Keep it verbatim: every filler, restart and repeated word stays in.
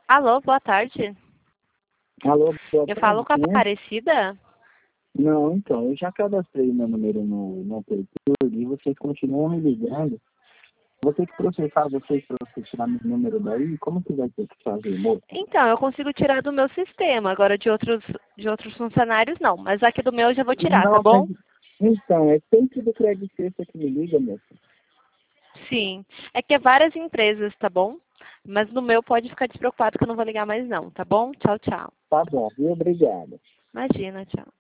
Alô, boa tarde. Alô, boa Eu tarde, falo com a quem é? Aparecida? Não, então, eu já cadastrei meu número no, no Apertura e vocês continuam me ligando. Vou ter que processar vocês para vocês tirar meu número daí. Como que vai ter que fazer, moça? Então, eu consigo tirar do meu sistema. Agora de outros, de outros funcionários não. Mas aqui do meu eu já vou tirar, tá Não, mas, bom? então, é sempre do Credit Sexta que me liga, moça. Sim. É que é várias empresas, tá bom? Mas no meu pode ficar despreocupado que eu não vou ligar mais não, tá bom? Tchau, tchau. Tá bom, viu? Obrigado. Imagina, tchau.